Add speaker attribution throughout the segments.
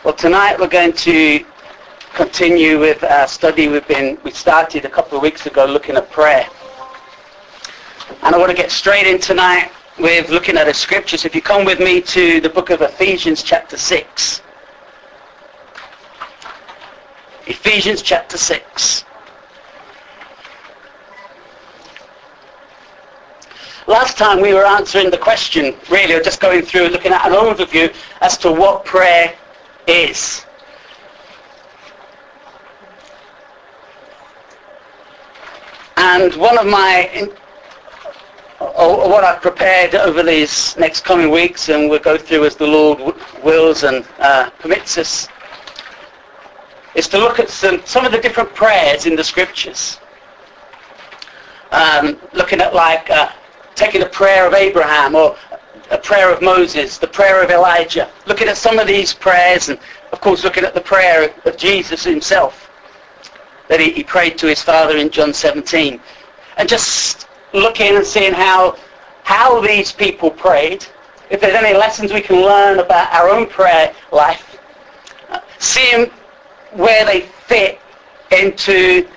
Speaker 1: Well, tonight we're going to continue with our study we started a couple of weeks ago looking at prayer. And I want to get straight in tonight with looking at the scriptures. If you come with me to the book of Ephesians chapter 6. Ephesians chapter 6. Last time we were answering the question, really, or just going through looking at an overview as to what prayer is. And one of what I've prepared over these next coming weeks, and we'll go through as the Lord wills and permits us, is to look at some of the different prayers in the scriptures. Looking at taking a prayer of Abraham or a prayer of Moses, the prayer of Elijah, looking at some of these prayers, and of course looking at the prayer of Jesus himself that he prayed to his Father in John 17, and just looking and seeing how these people prayed, if there's any lessons we can learn about our own prayer life, seeing where they fit into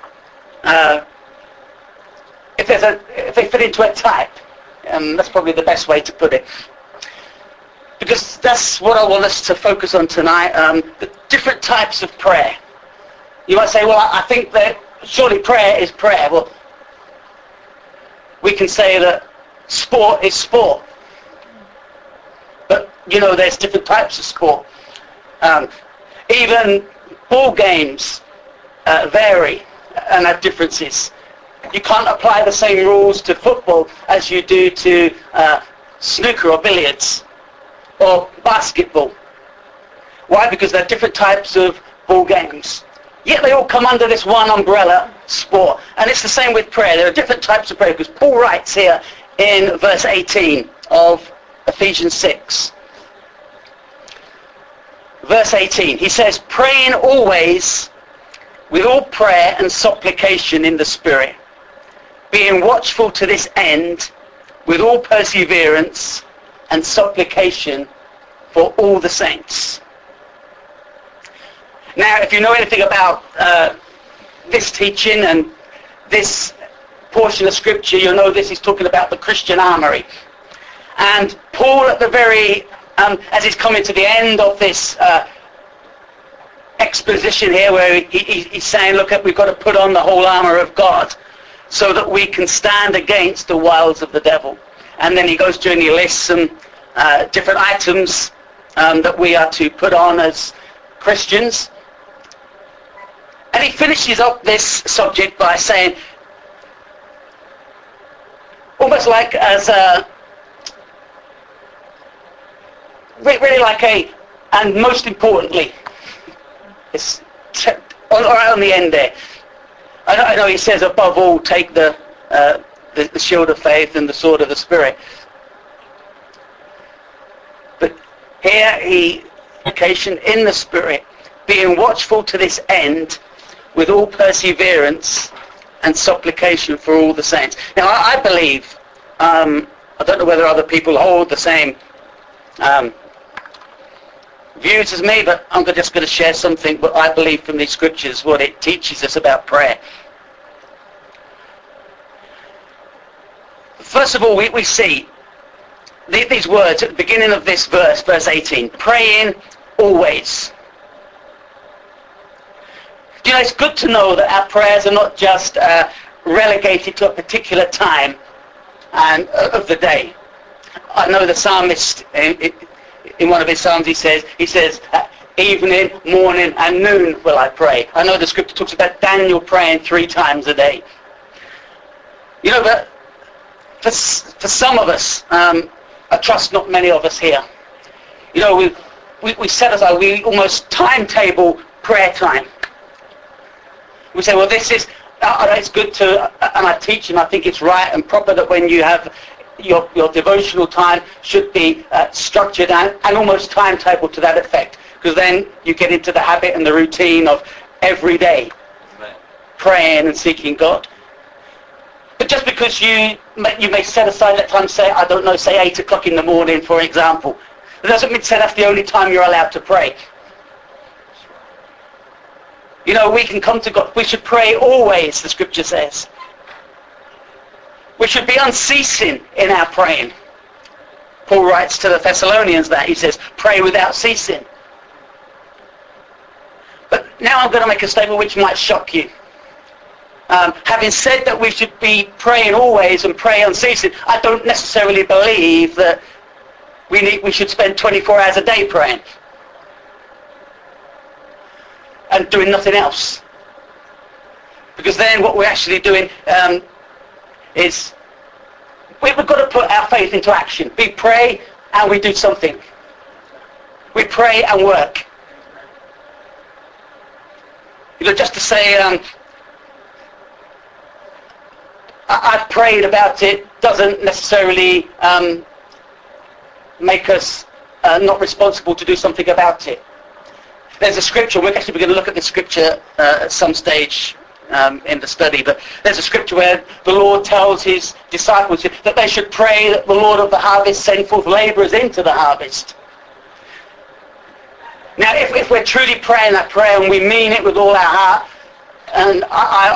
Speaker 1: if they fit into a type, and that's probably the best way to put it, because that's what I want us to focus on tonight, the different types of prayer. You might say, well, I think that surely prayer is prayer. Well, we can say that sport is sport, but there's different types of sport. Even ball games vary and have differences. You can't apply the same rules to football as you do to snooker or billiards or basketball. Why? Because they're different types of ball games. Yet they all come under this one umbrella, sport. And it's the same with prayer. There are different types of prayer, because Paul writes here in verse 18 of Ephesians 6. Verse 18, he says, praying always with all prayer and supplication in the Spirit, being watchful to this end with all perseverance and supplication for all the saints. Now, if you know anything about this teaching and this portion of Scripture, you'll know this is talking about the Christian armory. And Paul, at the very, as he's coming to the end of this exposition here, where he's saying, look, we've got to put on the whole armour of God so that we can stand against the wiles of the devil. And then he goes through and he lists some different items that we are to put on as Christians. And he finishes up this subject by saying, almost like as really like and most importantly, it's right on the end there. I know he says above all take the shield of faith and the sword of the Spirit. But here application in the Spirit, being watchful to this end with all perseverance and supplication for all the saints. Now I believe, I don't know whether other people hold the same views as me, but I'm just going to share something what I believe from these scriptures, what it teaches us about prayer. First of all, we see these words at the beginning of this verse 18, praying always. It's good to know that our prayers are not just relegated to a particular time of the day. I know the psalmist, in one of his psalms, he says, evening, morning, and noon will I pray. I know the scripture talks about Daniel praying 3 times a day. But for some of us, I trust not many of us here, we set aside, we almost timetable prayer time. We say, well, this is, it's good to, and I teach, and I think it's right and proper that when you have your devotional time should be structured and almost timetabled to that effect, because then you get into the habit and the routine of every day praying and seeking God. But just because you may set aside that time, say 8 o'clock in the morning, for example, it doesn't mean say that's the only time you're allowed to pray. You know, we can come to God. We should pray always, the scripture says. We should be unceasing in our praying. Paul writes to the Thessalonians that. He says, pray without ceasing. But now I'm going to make a statement which might shock you. Having said that we should be praying always and pray unceasing, I don't necessarily believe that we should spend 24 hours a day praying and doing nothing else. Because then what we're actually doing is we've got to put our faith into action. We pray and we do something. We pray and work. You know, just to say I've prayed about it doesn't necessarily make us not responsible to do something about it. There's a scripture, we're actually going to look at this scripture at some stage in the study, but there's a scripture where the Lord tells his disciples that they should pray that the Lord of the harvest send forth labourers into the harvest. Now, if we're truly praying that prayer and we mean it with all our heart, and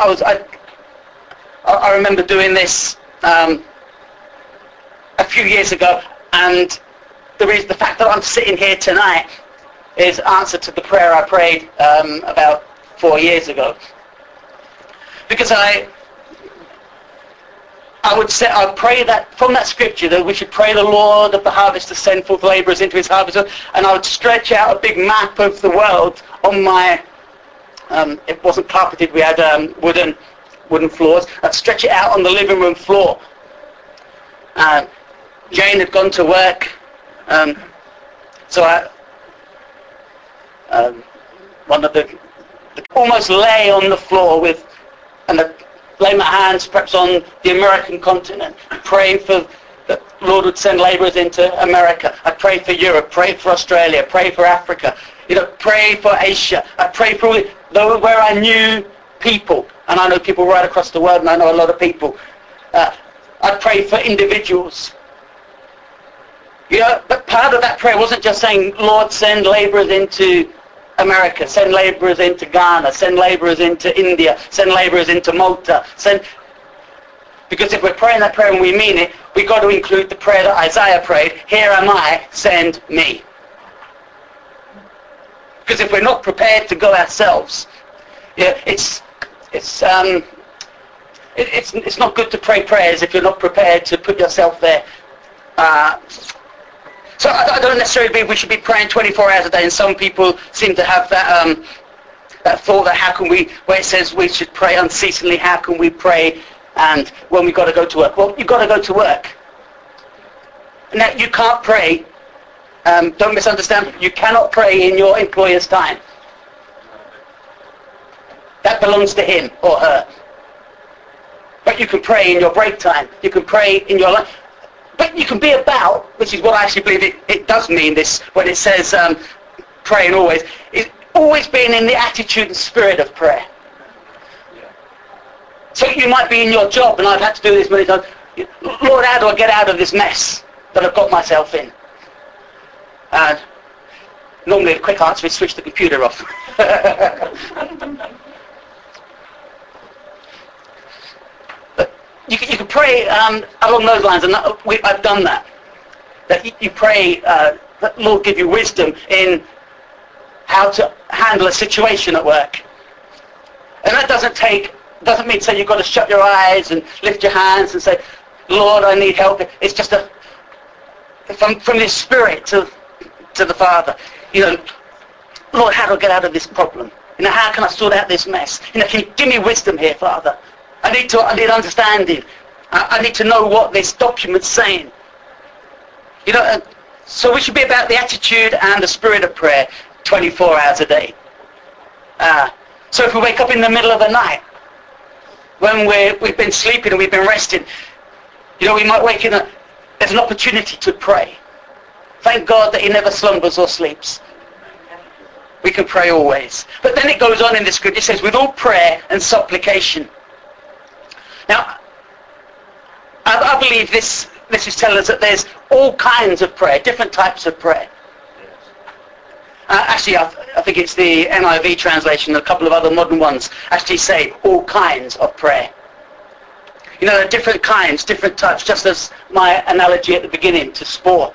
Speaker 1: I remember doing this a few years ago, and the fact that I'm sitting here tonight is answer to the prayer I prayed about 4 years ago. Because I would pray that from that scripture that we should pray the Lord of the harvest to send forth labourers into his harvest, and I would stretch out a big map of the world on my. It wasn't carpeted; we had wooden floors. I'd stretch it out on the living room floor. Jane had gone to work, so one of the almost lay on the floor and I'd lay my hands perhaps on the American continent, praying for that Lord would send labourers into America. I'd pray for Europe, pray for Australia, pray for Africa, pray for Asia. I'd pray for where I knew people, and I know people right across the world, and I know a lot of people. I'd pray for individuals. But part of that prayer wasn't just saying, Lord, send labourers into America, send labourers into Ghana, send labourers into India, send labourers into Malta. Because if we're praying that prayer and we mean it, we've got to include the prayer that Isaiah prayed, here am I, send me. Because if we're not prepared to go ourselves, it's not good to pray prayers if you're not prepared to put yourself there. So I don't necessarily believe we should be praying 24 hours a day, and some people seem to have that thought that how can we, where it says we should pray unceasingly, how can we pray and when we've got to go to work? Well, you've got to go to work. Now, you can't pray, don't misunderstand, you cannot pray in your employer's time. That belongs to him or her. But you can pray in your break time. You can pray in your life. But you can be about, which is what I actually believe it does mean this, when it says praying always, is always being in the attitude and spirit of prayer. So you might be in your job, and I've had to do this many times, Lord, how do I get out of this mess that I've got myself in? And normally the quick answer is switch the computer off. You can pray along those lines, and I've done that. That you pray that Lord give you wisdom in how to handle a situation at work. And that doesn't mean say you've got to shut your eyes and lift your hands and say, Lord, I need help. It's just from this spirit to the Father. Lord, how do I get out of this problem? How can I sort out this mess? Can you give me wisdom here, Father? I need understanding. I need to know what this document's saying. So we should be about the attitude and the spirit of prayer 24 hours a day. So if we wake up in the middle of the night, when we've been sleeping and we've been resting, we might wake in there's an opportunity to pray. Thank God that he never slumbers or sleeps. We can pray always. But then it goes on in the scripture, it says, with all prayer and supplication. Now, I believe this is telling us that there's all kinds of prayer, different types of prayer. Actually, I think it's the NIV translation, a couple of other modern ones actually say all kinds of prayer. You know, there are different kinds, different types, just as my analogy at the beginning to sport.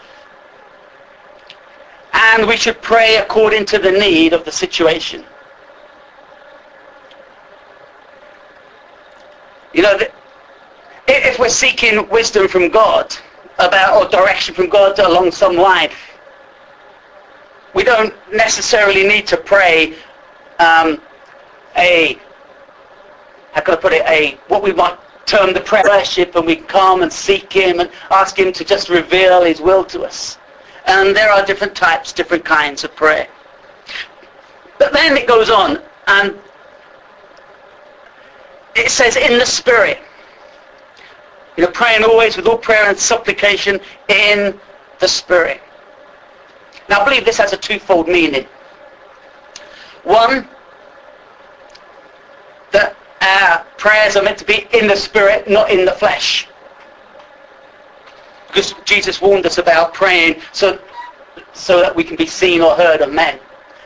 Speaker 1: And we should pray according to the need of the situation. You know, if we're seeking wisdom from God or direction from God along some line, we don't necessarily need to pray what we might term the prayer worship, and we come and seek him and ask him to just reveal his will to us. And there are different types, different kinds of prayer. But then it goes on, and it says in the Spirit. You know, praying always with all prayer and supplication in the Spirit. Now, I believe this has a twofold meaning. One, that our prayers are meant to be in the Spirit, not in the flesh. Because Jesus warned us about praying so that we can be seen or heard of men.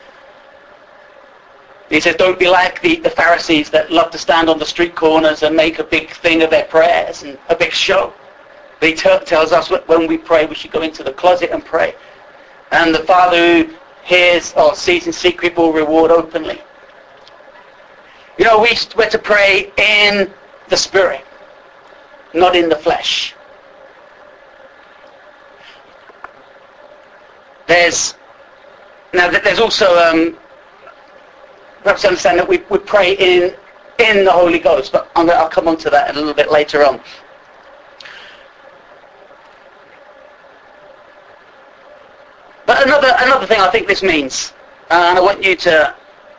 Speaker 1: He says, don't be like the Pharisees that love to stand on the street corners and make a big thing of their prayers and a big show. But he tells us when we pray, we should go into the closet and pray. And the Father who hears or sees in secret will reward openly. You know, we're to pray in the Spirit, not in the flesh. There's also perhaps understand that we pray in the Holy Ghost, but I'll come on to that a little bit later on. But another thing I think this means, and I want you to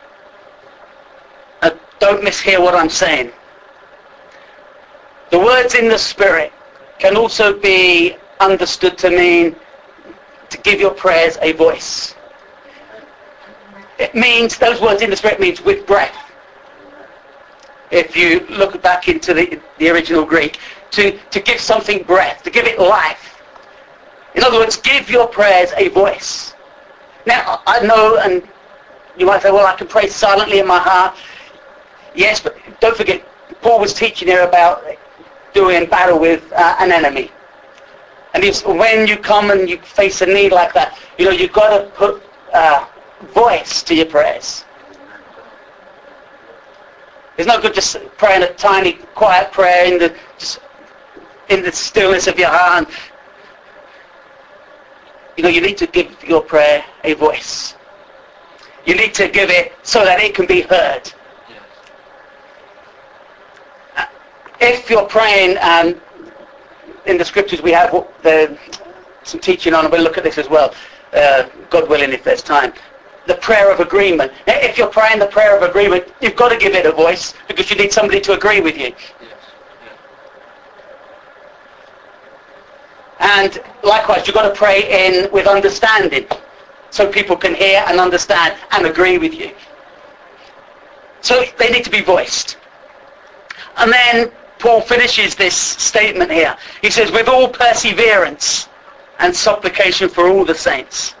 Speaker 1: don't mishear what I'm saying. The words in the Spirit can also be understood to mean to give your prayers a voice. It means, those words in the Spirit means with breath. If you look back into the original Greek, to give something breath, to give it life. In other words, give your prayers a voice. Now, I know, and you might say, well, I can pray silently in my heart. Yes, but don't forget, Paul was teaching here about doing battle with an enemy. And when you come and you face a need like that, you know, you've got to put voice to your prayers. It's not good just praying a tiny, quiet prayer in the stillness of your heart. You know, you need to give your prayer a voice. You need to give it so that it can be heard. If you're praying, in the scriptures we have some teaching on, and we'll look at this as well, God willing, if there's time. The prayer of agreement. If you're praying the prayer of agreement, you've got to give it a voice, because you need somebody to agree with you. And likewise, you've got to pray with understanding, so people can hear and understand and agree with you. So they need to be voiced. And then Paul finishes this statement here. He says, with all perseverance and supplication for all the saints.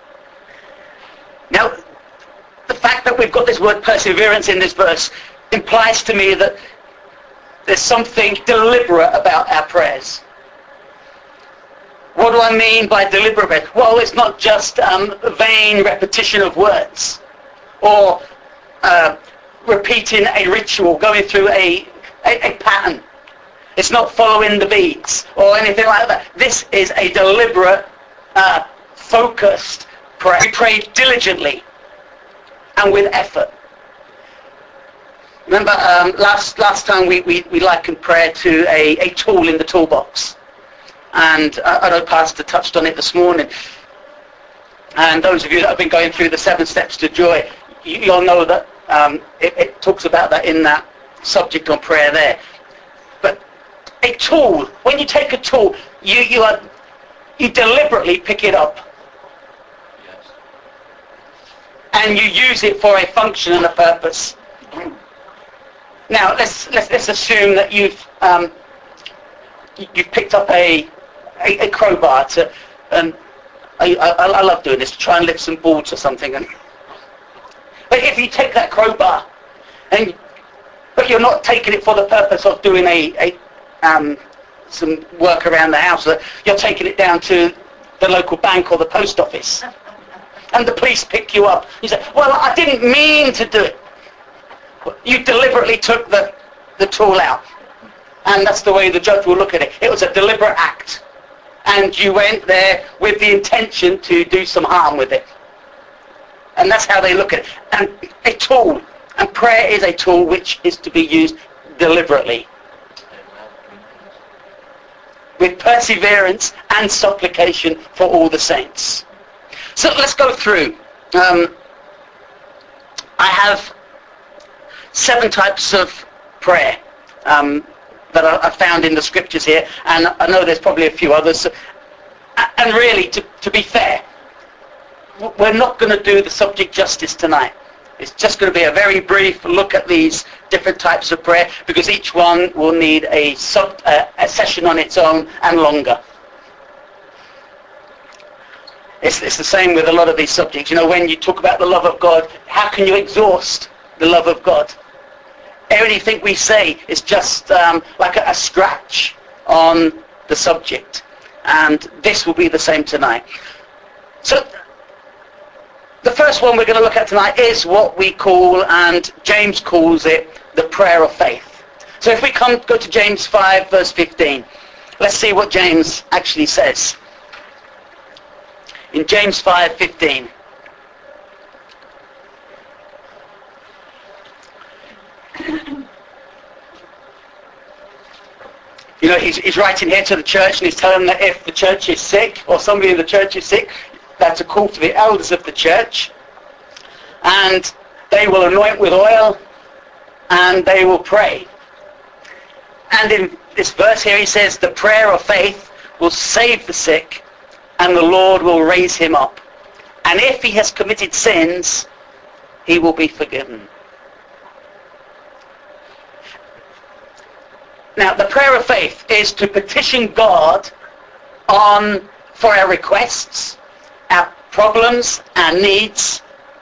Speaker 1: Now, the fact that we've got this word perseverance in this verse implies to me that there's something deliberate about our prayers. What do I mean by deliberate? Well, it's not just vain repetition of words or repeating a ritual, going through a pattern. It's not following the beats or anything like that. This is a deliberate, focused prayer. We pray diligently and with effort. Remember, last time we likened prayer to a tool in the toolbox. And I know Pastor touched on it this morning. And those of you that have been going through the 7 steps to joy, you'll know that it talks about that in that subject on prayer there. But a tool, when you take a tool, you deliberately pick it up. Yes. And you use it for a function and a purpose. Now let's assume that you've picked up a crowbar, a I love doing this, to try and lift some boards or something. But if you take that crowbar, but you're not taking it for the purpose of doing some work around the house, you're taking it down to the local bank or the post office, and the police pick you up. You say, well, I didn't mean to do it. You deliberately took the tool out. And that's the way the judge will look at it. It was a deliberate act. And you went there with the intention to do some harm with it. And that's how they look at it. And a tool, and prayer is a tool which is to be used deliberately, with perseverance and supplication for all the saints. So let's go through. I have 7 types of prayer that are found in the scriptures here, and I know there's probably a few others. And really, to be fair, we're not going to do the subject justice tonight. It's just going to be a very brief look at these different types of prayer, because each one will need a session on its own and longer. It's the same with a lot of these subjects. You know, when you talk about the love of God, how can you exhaust the love of God? Anything we say is just like a scratch on the subject. And this will be the same tonight. So the first one we're going to look at tonight is what we call, and James calls it, the prayer of faith. So if we go to James 5 verse 15, let's see what James actually says. In James 5:15. You know, he's writing here to the church, and he's telling them that if the church is sick, or somebody in the church is sick, that's a call for the elders of the church, and they will anoint with oil, and they will pray. And in this verse here he says, the prayer of faith will save the sick, and the Lord will raise him up. And if he has committed sins, he will be forgiven. Now, the prayer of faith is to petition God for our requests, our problems, our needs,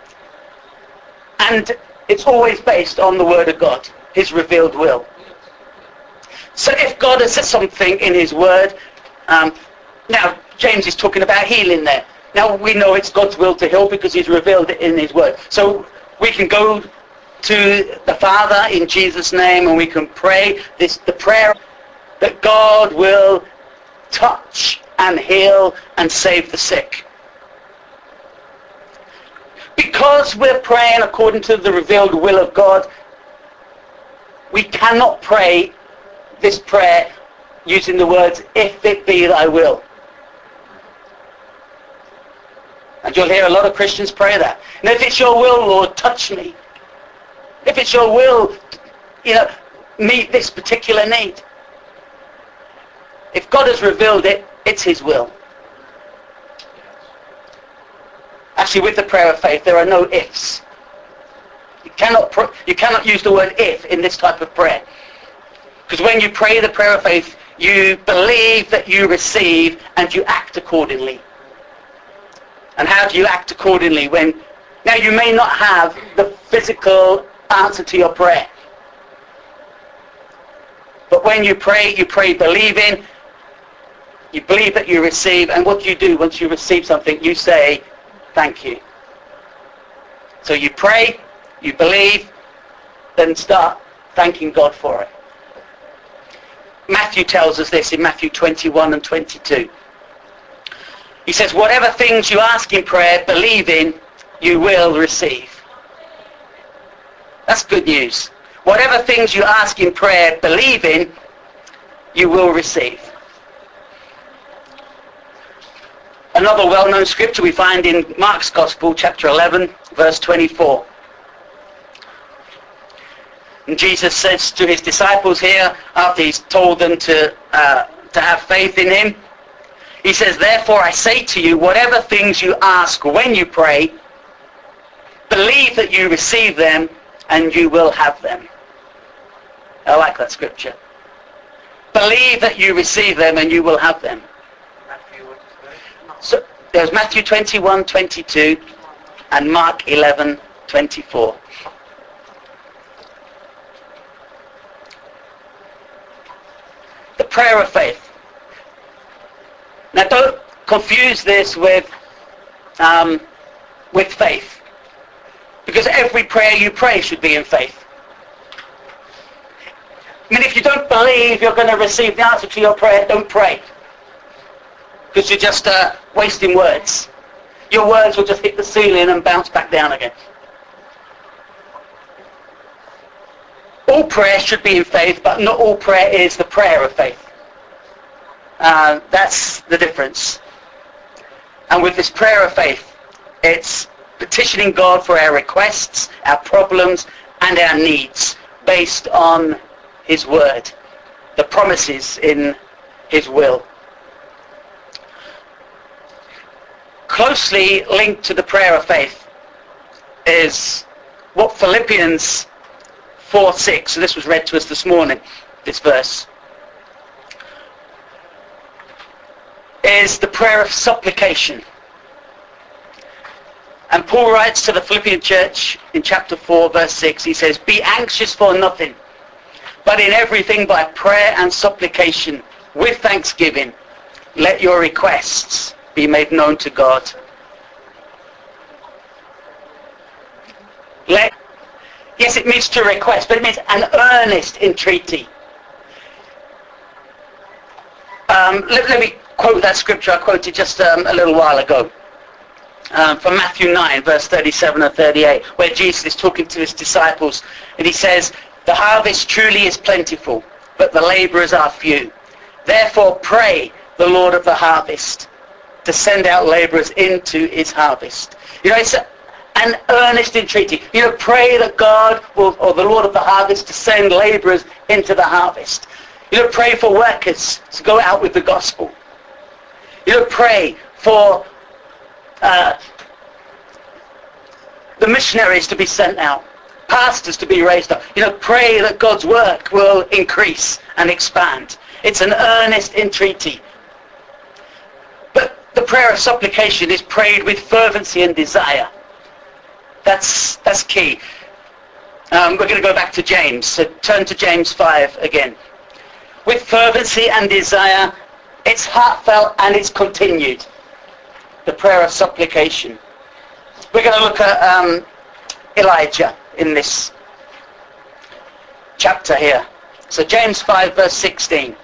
Speaker 1: and it's always based on the Word of God, His revealed will. So if God has said something in His Word, now James is talking about healing there. Now we know it's God's will to heal because He's revealed it in His Word. So we can go to the Father in Jesus' name, and we can pray the prayer that God will touch and heal and save the sick. Because we're praying according to the revealed will of God, we cannot pray this prayer using the words, if it be thy will. And you'll hear a lot of Christians pray that. And if it's your will, Lord, touch me. If it's your will, meet this particular need. If God has revealed it, it's His will. Actually, with the prayer of faith, there are no ifs. You cannot use the word if in this type of prayer. Because when you pray the prayer of faith, you believe that you receive and you act accordingly. And how do you act accordingly? Now you may not have the physical answer to your prayer. But when you pray believing, you believe that you receive, and what you do once you receive something, you say, thank you. So you pray, you believe, then start thanking God for it. Matthew tells us this in Matthew 21 and 22. He says, whatever things you ask in prayer, believe in, you will receive. That's good news. Whatever things you ask in prayer, believe in, you will receive. Another well-known scripture we find in Mark's Gospel, chapter 11, verse 24. And Jesus says to his disciples here, after he's told them to have faith in him, he says, therefore I say to you, whatever things you ask when you pray, believe that you receive them, and you will have them. I like that scripture. Believe that you receive them, and you will have them. So There's Matthew 21:22 and Mark 11:24. The prayer of faith. Now don't confuse this with faith, because every prayer you pray should be in faith. I mean, if you don't believe you're going to receive the answer to your prayer, don't pray, because you're just wasting words. Your words will just hit the ceiling and bounce back down again. All prayer should be in faith, but not all prayer is the prayer of faith. That's the difference. And with this prayer of faith, it's petitioning God for our requests, our problems, and our needs based on His Word, the promises in His will. Closely linked to the prayer of faith is what Philippians 4:6, so this was read to us this morning, this verse, is the prayer of supplication. And Paul writes to the Philippian church in chapter 4, verse 6, he says, "Be anxious for nothing, but in everything by prayer and supplication, with thanksgiving, let your requests be made known to God." Yes, it means to request, but it means an earnest entreaty. Let me quote that scripture I quoted just a little while ago. From Matthew 9, verse 37 and 38, where Jesus is talking to his disciples, and he says, "The harvest truly is plentiful, but the laborers are few. Therefore pray the Lord of the harvest to send out laborers into his harvest." You know, it's an earnest entreaty. You know, pray that God will, or the Lord of the harvest, to send laborers into the harvest. You know, pray for workers to go out with the gospel. You know, pray for the missionaries to be sent out, pastors to be raised up. You know, pray that God's work will increase and expand. It's an earnest entreaty. But the prayer of supplication is prayed with fervency and desire. That's key. We're going to go back to James. So turn to James 5 again. With fervency and desire, it's heartfelt and it's continued. The prayer of supplication. We're going to look at Elijah in this chapter here. So James 5 verse 16.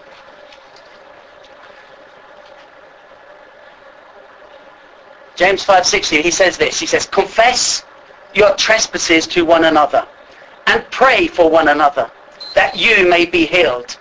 Speaker 1: James 5:16, he says this. He says, "Confess your trespasses to one another and pray for one another, that you may be healed.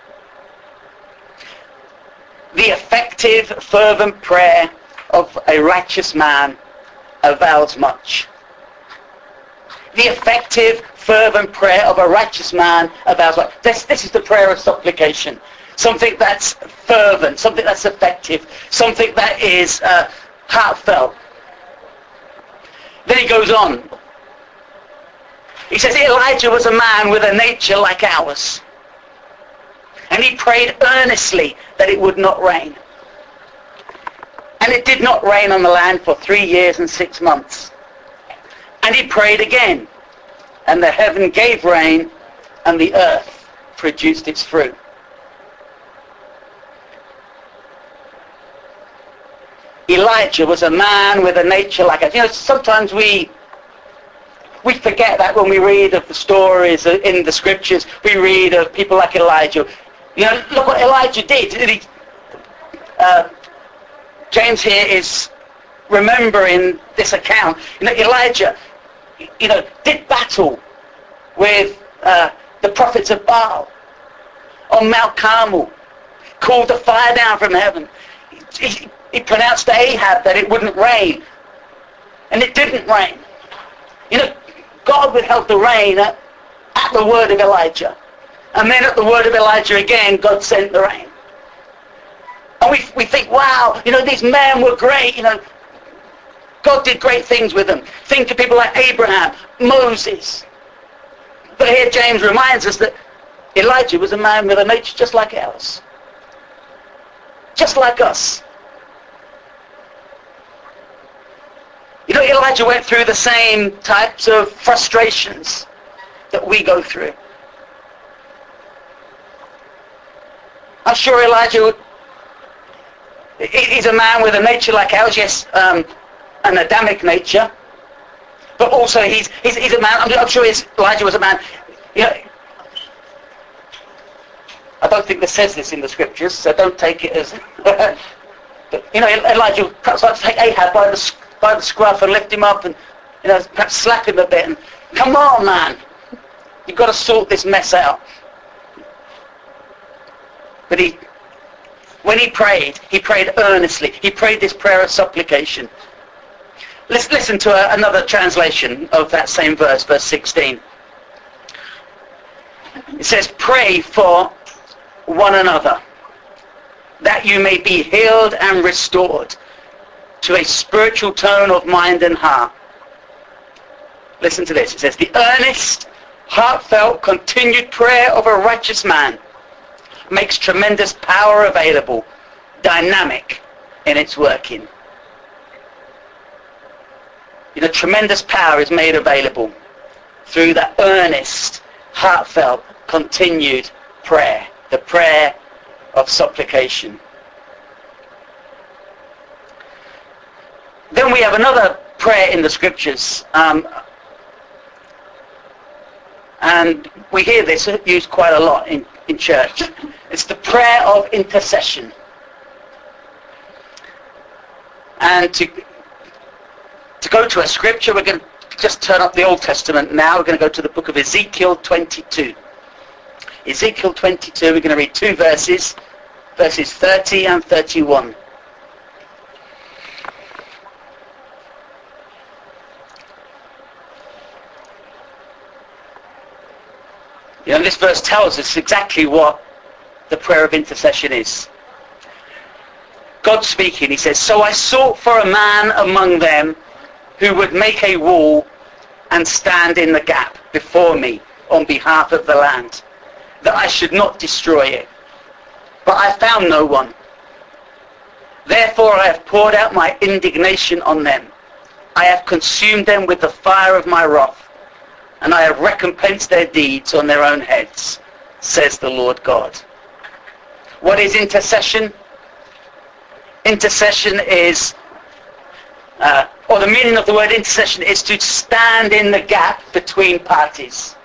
Speaker 1: The effective, fervent prayer of a righteous man avails much." The effective, fervent prayer of a righteous man avails much. This is the prayer of supplication. Something that's fervent, something that's effective, something that is heartfelt. Then he goes on. He says, Elijah was a man with a nature like ours. And he prayed earnestly that it would not rain. And it did not rain on the land for 3 years and 6 months. And he prayed again. And the heaven gave rain, and the earth produced its fruit. Elijah was a man with a nature like us. You know, sometimes we forget that when we read of the stories in the scriptures. We read of people like Elijah. You know, look what Elijah did. James here is remembering this account. You know, Elijah, you know, did battle with the prophets of Baal on Mount Carmel, called the fire down from heaven. He pronounced to Ahab that it wouldn't rain, and it didn't rain. You know, God withheld the rain at the word of Elijah, and then at the word of Elijah again, God sent the rain. And we think, wow, you know, these men were great. You know, God did great things with them. Think of people like Abraham, Moses. But here James reminds us that Elijah was a man with a nature just like ours, just like us. You know, Elijah went through the same types of frustrations that we go through. I'm sure Elijah is a man with a nature like ours, yes, an Adamic nature, but also he's a man. I'm sure Elijah was a man. You know, I don't think this says this in the scriptures, so don't take it as. But you know, Elijah perhaps like to take Ahab by the scruff and lift him up, and you know, perhaps slap him a bit, and come on, man, you've got to sort this mess out. But when he prayed earnestly. He prayed this prayer of supplication. Let's listen to another translation of that same verse, verse 16. It says, "Pray for one another, that you may be healed and restored to a spiritual tone of mind and heart." Listen to this. It says, "The earnest, heartfelt, continued prayer of a righteous man makes tremendous power available, dynamic in its working." You know, tremendous power is made available through that earnest, heartfelt, continued prayer, the prayer of supplication. Then we have another prayer in the scriptures, and we hear this used quite a lot in church. It's the prayer of intercession. And to go to a scripture, we're going to just turn up the Old Testament now. We're going to go to the book of Ezekiel 22. Ezekiel 22, we're going to read two verses, verses 30 and 31. You know, this verse tells us exactly what the prayer of intercession is. God speaking, he says, "So I sought for a man among them who would make a wall and stand in the gap before me on behalf of the land, that I should not destroy it. But I found no one. Therefore I have poured out my indignation on them. I have consumed them with the fire of my wrath, and I have recompensed their deeds on their own heads, says the Lord God." What is intercession? Intercession is, or the meaning of the word intercession is to stand in the gap between parties.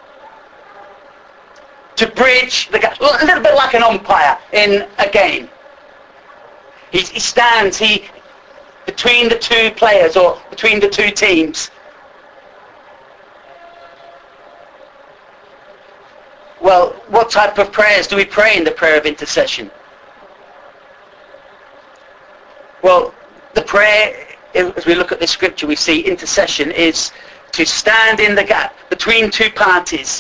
Speaker 1: To bridge the gap, a little bit like an umpire in a game. He stands between the two players or between the two teams. Well, what type of prayers do we pray in the prayer of intercession? Well, the prayer, as we look at this scripture, we see intercession is to stand in the gap between two parties.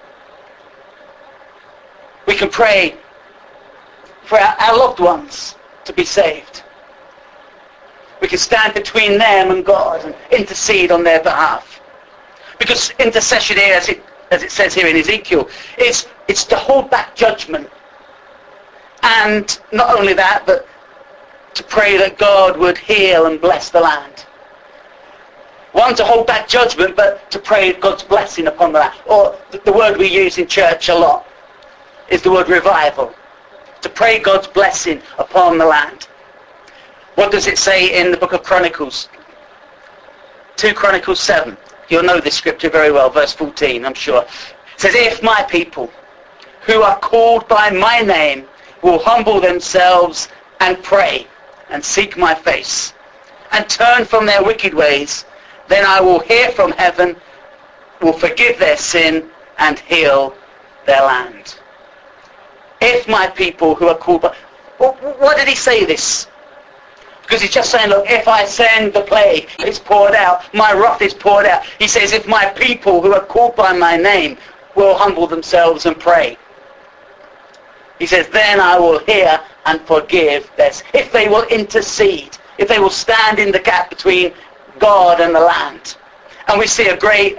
Speaker 1: We can pray for our loved ones to be saved. We can stand between them and God and intercede on their behalf. Because intercession here, as it says here in Ezekiel, it's to hold back judgment. And not only that, but to pray that God would heal and bless the land. One, to hold back judgment, but to pray God's blessing upon the land. Or the word we use in church a lot is the word revival. To pray God's blessing upon the land. What does it say in the book of Chronicles? 2 Chronicles 7. You'll know this scripture very well, verse 14, I'm sure. It says, "If my people, who are called by my name, will humble themselves and pray and seek my face and turn from their wicked ways, then I will hear from heaven, will forgive their sin and heal their land." If my people who are called by... Why did he say this? Because he's just saying, look, if I send the plague, it's poured out, my wrath is poured out. He says, if my people who are called by my name will humble themselves and pray, he says, then I will hear and forgive this. If they will intercede, if they will stand in the gap between God and the land. And we see a great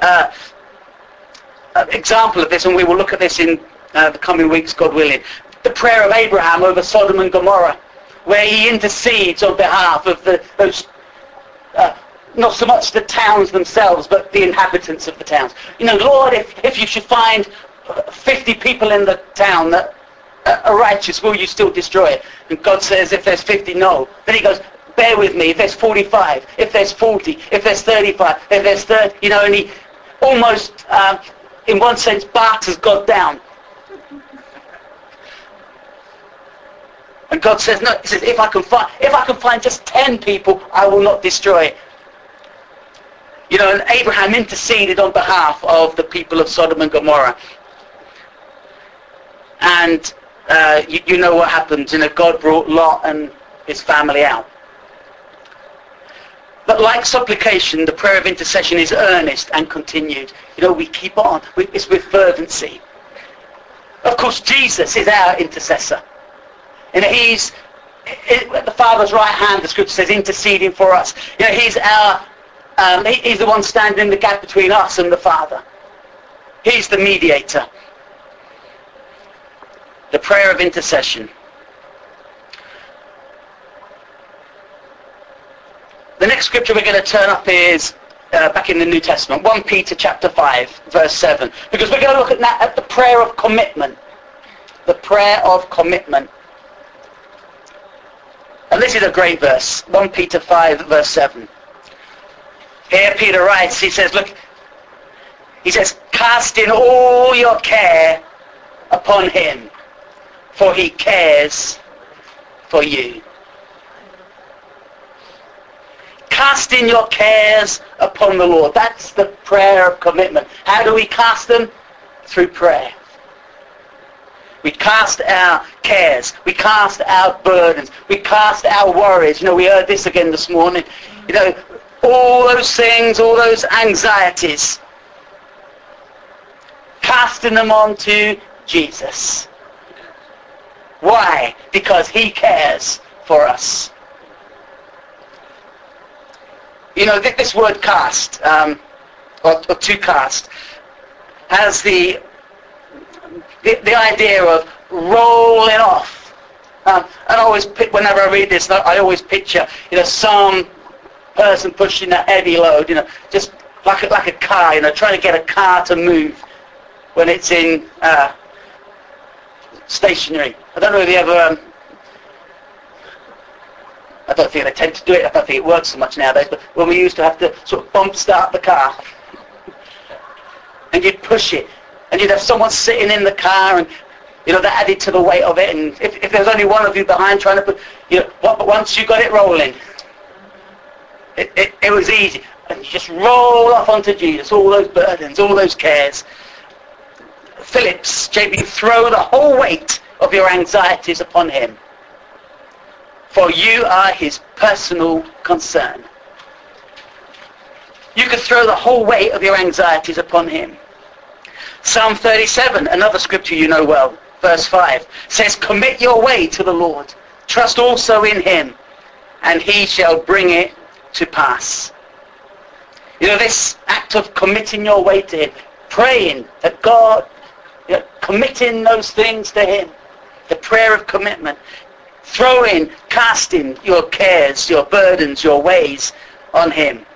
Speaker 1: example of this, and we will look at this in the coming weeks, God willing. The prayer of Abraham over Sodom and Gomorrah, where he intercedes on behalf of those not so much the towns themselves, but the inhabitants of the towns. You know, Lord, if you should find 50 people in the town that are righteous, will you still destroy it? And God says, if there's 50, no. Then he goes, bear with me, if there's 45, if there's 40, if there's 35, if there's 30, you know, and he almost, in one sense, barters God down. And God says, no, he says, if I can find just 10 people, I will not destroy it. You know, and Abraham interceded on behalf of the people of Sodom and Gomorrah. And you know what happened. You know, God brought Lot and his family out. But like supplication, the prayer of intercession is earnest and continued. You know, we keep on. It's with fervency. Of course, Jesus is our intercessor. And he's at the Father's right hand, the Scripture says, interceding for us. You know, he's he's the one standing in the gap between us and the Father. He's the mediator. The prayer of intercession. The next scripture we're going to turn up is back in the New Testament, 1 Peter chapter 5, verse 7. Because we're going to look at the prayer of commitment. The prayer of commitment. And this is a great verse, 1 Peter 5, verse 7. Here Peter writes, he says, look, he says, casting all your care upon him, for he cares for you. Casting your cares upon the Lord. That's the prayer of commitment. How do we cast them? Through prayer. We cast our cares. We cast our burdens. We cast our worries. You know, we heard this again this morning. You know, all those things, all those anxieties. Casting them on to Jesus. Why? Because he cares for us. You know, this word cast, or to cast, has the idea of rolling off. And I always, whenever I read this, I always picture, you know, some person pushing a heavy load, you know, just like a car, you know, trying to get a car to move when it's in stationary. I don't know if you ever... I don't think they tend to do it. I don't think it works so much nowadays. But when we used to have to sort of bump start the car, and you'd push it, and you'd have someone sitting in the car, and you know that added to the weight of it. And if there's only one of you behind trying to put, you know, but once you got it rolling, it was easy, and you just roll off onto Jesus, all those burdens, all those cares. Phillips, JB, throw the whole weight of your anxieties upon him. For you are his personal concern. You can throw the whole weight of your anxieties upon him. Psalm 37, another scripture you know well, verse 5, says, commit your way to the Lord. Trust also in him, and he shall bring it to pass. You know, this act of committing your way to him, praying that God, you know, committing those things to him, the prayer of commitment, casting your cares, your burdens, your ways on him.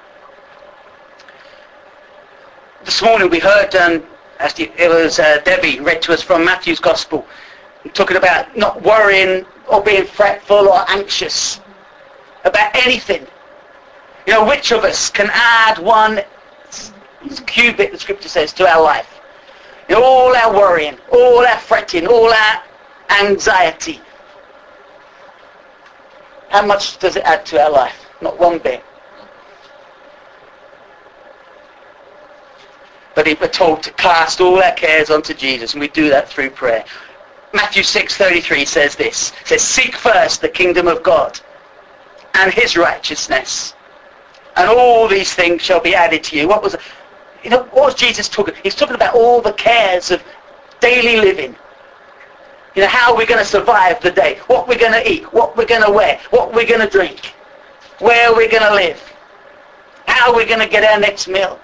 Speaker 1: This morning we heard, it was Debbie read to us from Matthew's Gospel, talking about not worrying or being fretful or anxious about anything. You know, which of us can add one cubit, the scripture says, to our life? You know, all our worrying, all our fretting, all our anxiety. How much does it add to our life? Not one bit. But we're told to cast all our cares onto Jesus, and we do that through prayer. Matthew 6:33 says this. It says, seek first the kingdom of God and his righteousness, and all these things shall be added to you. What was Jesus talking? He's talking about all the cares of daily living. You know, how are we going to survive the day? What we're going to eat? What we're going to wear? What we're going to drink? Where we're going to live? How are we going to get our next meal?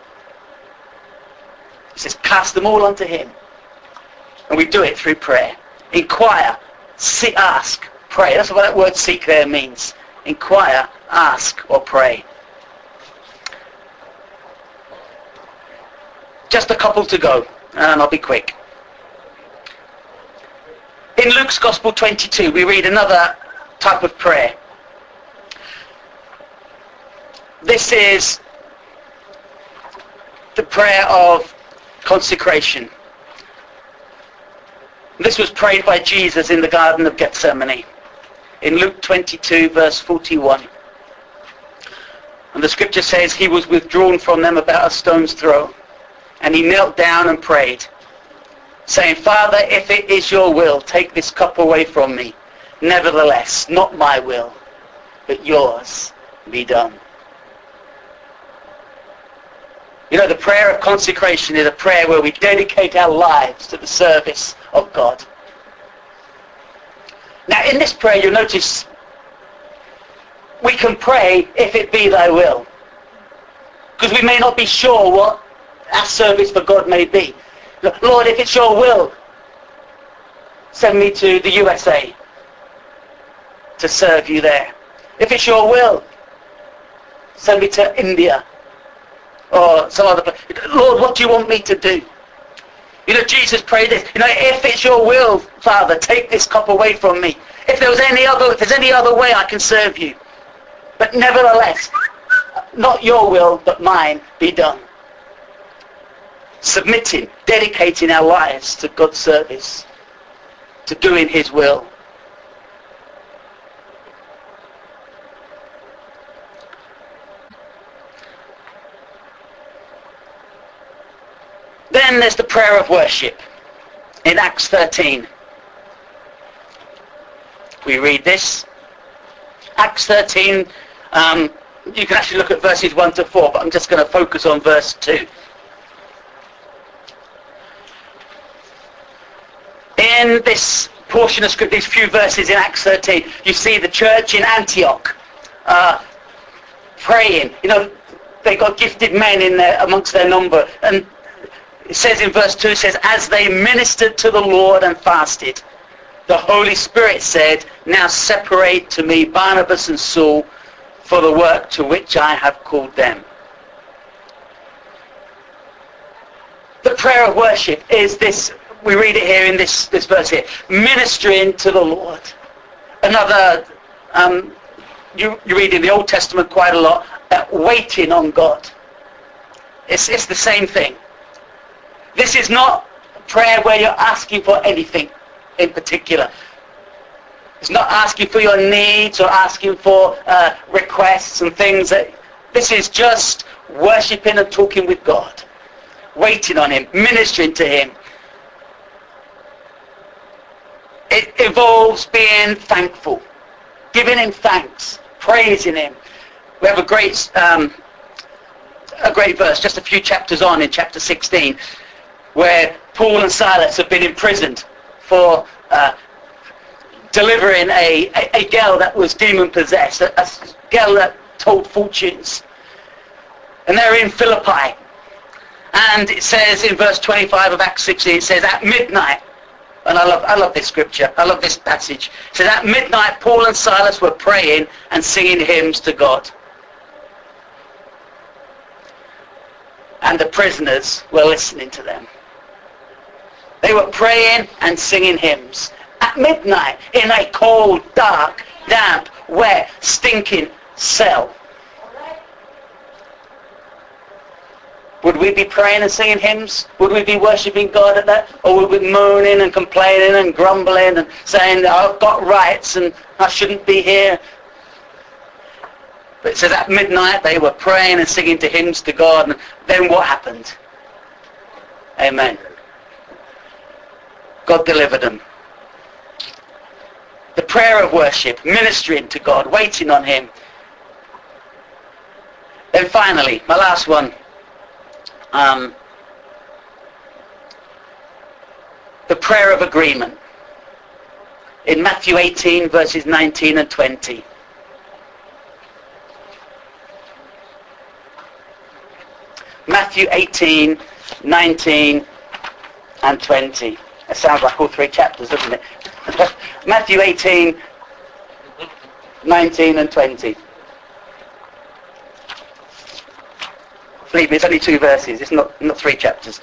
Speaker 1: He says, cast them all onto him. And we do it through prayer. Inquire, seek, ask, pray. That's what that word seek there means. Inquire, ask, or pray. Just a couple to go, and I'll be quick. In Luke's Gospel 22, we read another type of prayer. This is the prayer of consecration. This was prayed by Jesus in the Garden of Gethsemane, in Luke 22, verse 41. And the scripture says, he was withdrawn from them about a stone's throw, and he knelt down and prayed, saying, Father, if it is your will, take this cup away from me. Nevertheless, not my will, but yours be done. You know, the prayer of consecration is a prayer where we dedicate our lives to the service of God. Now, in this prayer, you'll notice we can pray, if it be thy will. Because we may not be sure what our service for God may be. Lord, if it's your will, send me to the USA to serve you there. If it's your will, send me to India or some other place. Lord, what do you want me to do? You know, Jesus prayed this. You know, if it's your will, Father, take this cup away from me. If there's any other way I can serve you. But nevertheless, not your will, but mine be done. Submitting, dedicating our lives to God's service, to doing his will. Then there's the prayer of worship in Acts 13. We read this. Acts 13, you can actually look at verses 1 to 4, but I'm just going to focus on verse 2. In this portion of scripture, these few verses in Acts 13, you see the church in Antioch praying. You know, they got gifted men in there amongst their number, and it says in verse 2, it says, as they ministered to the Lord and fasted, the Holy Spirit said, now separate to me Barnabas and Saul for the work to which I have called them. The prayer of worship is this, we read it here in this verse here, ministering to the Lord. Another, you read in the Old Testament quite a lot, waiting on God. It's the same thing. This is not a prayer where you're asking for anything in particular. It's not asking for your needs or asking for requests and things. This is just worshipping and talking with God, waiting on him, ministering to him. It involves being thankful, giving him thanks, praising him. We have a great verse just a few chapters on, in chapter 16, where Paul and Silas have been imprisoned for delivering a girl that was demon-possessed, a girl that told fortunes. And they're in Philippi. And it says in verse 25 of Acts 16, it says, at midnight, and I love this scripture, I love this passage. It says, at midnight, Paul and Silas were praying and singing hymns to God. And the prisoners were listening to them. They were praying and singing hymns at midnight in a cold, dark, damp, wet, stinking cell. Would we be praying and singing hymns? Would we be worshipping God at that? Or would we be moaning and complaining and grumbling and saying, I've got rights and I shouldn't be here? But it says at midnight they were praying and singing to hymns to God. And then what happened? Amen. God delivered them. The prayer of worship, ministering to God, waiting on him. Then finally, my last one. The prayer of agreement. In Matthew 18, verses 19 and 20. Matthew 18, 19 and 20. It sounds like all three chapters, doesn't it? Matthew 18, 19 and 20. Believe me, it's only 2 verses. It's not 3 chapters.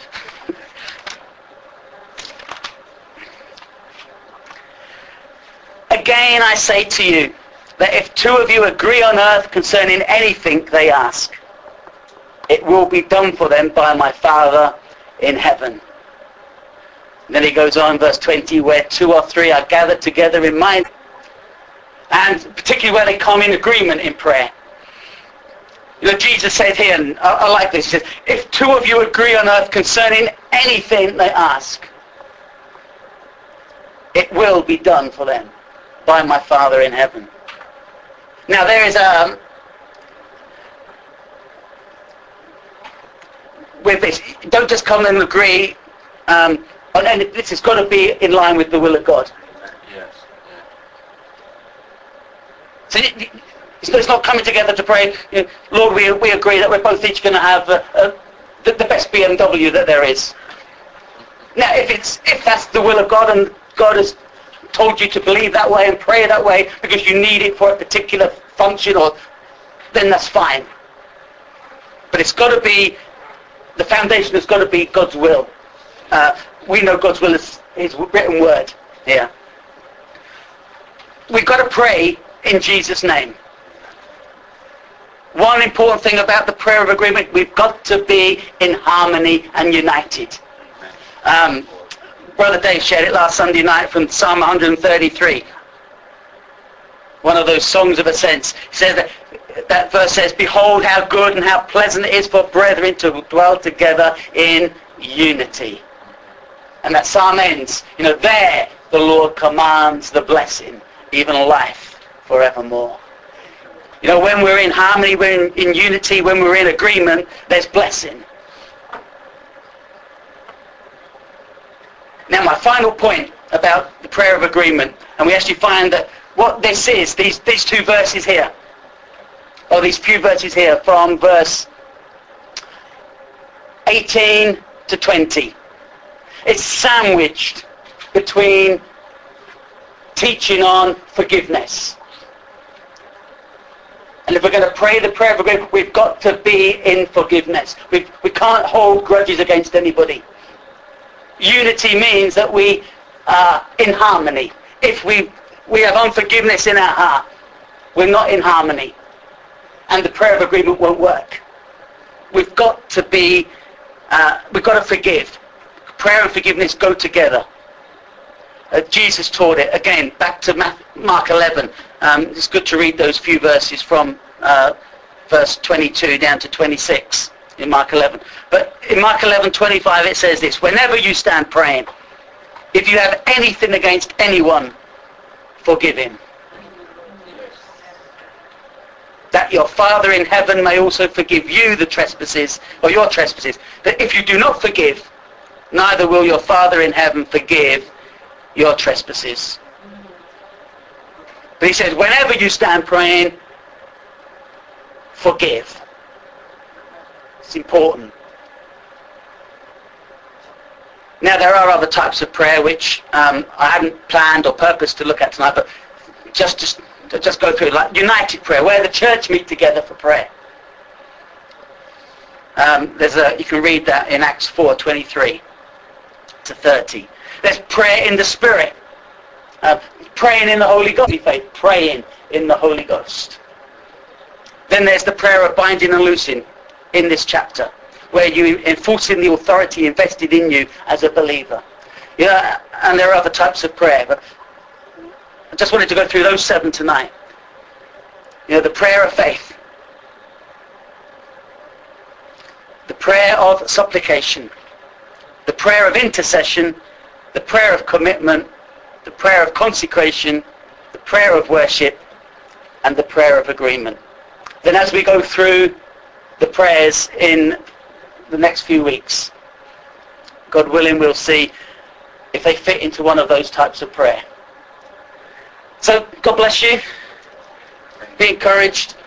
Speaker 1: Again, I say to you that if 2 of you agree on earth concerning anything they ask, it will be done for them by my Father in heaven. And then he goes on, verse 20, where 2 or 3 are gathered together in my name, and particularly where they come in agreement in prayer. You know, Jesus said here, and I like this, he says, if 2 of you agree on earth concerning anything they ask, it will be done for them by my Father in heaven. Now there is with this, don't just come and agree on any, this has got to be in line with the will of God.
Speaker 2: Yes.
Speaker 1: So it's not coming together to pray, you know, Lord, we agree that we're both each going to have the best BMW that there is. Now, if that's the will of God and God has told you to believe that way and pray that way because you need it for a particular function, then that's fine. But it's got to be, the foundation has got to be God's will. We know God's will is His written word here. We've got to pray in Jesus' name. One important thing about the prayer of agreement, we've got to be in harmony and united. Brother Dave shared it last Sunday night from Psalm 133. One of those songs of ascents. He says that verse says, behold how good and how pleasant it is for brethren to dwell together in unity. And that psalm ends, you know, there the Lord commands the blessing, even life forevermore. You know, when we're in harmony, we're in unity, when we're in agreement, there's blessing. Now my final point about the prayer of agreement, and we actually find that what this is, these 2 verses here, or these few verses here from verse 18 to 20, it's sandwiched between teaching on forgiveness. And if we're going to pray the prayer of agreement, we've got to be in forgiveness. We can't hold grudges against anybody. Unity means that we are in harmony. If we have unforgiveness in our heart, we're not in harmony. And the prayer of agreement won't work. We've got to be, we've got to forgive. Prayer and forgiveness go together. Jesus taught it. Again, back to Mark 11. It's good to read those few verses from verse 22 down to 26 in Mark 11. But in Mark 11:25 it says this, whenever you stand praying, if you have anything against anyone, forgive him, that your Father in heaven may also forgive you the trespasses, or your trespasses. That if you do not forgive, neither will your Father in heaven forgive your trespasses. But he says, whenever you stand praying, forgive. It's important. Now there are other types of prayer which I hadn't planned or purposed to look at tonight, but just go through, like united prayer, where the church meet together for prayer. You can read that in Acts 4:23 to 30. There's prayer in the Spirit, praying in the Holy Ghost, faith, praying in the Holy Ghost. Then there's the prayer of binding and loosing in this chapter, where you enforcing the authority invested in you as a believer. Yeah, and there are other types of prayer, but I just wanted to go through those 7 tonight. You know, the prayer of faith, the prayer of supplication, the prayer of intercession, the prayer of commitment, the prayer of consecration, the prayer of worship, and the prayer of agreement. Then as we go through the prayers in the next few weeks, God willing, we'll see if they fit into one of those types of prayer. So God bless you. Be encouraged.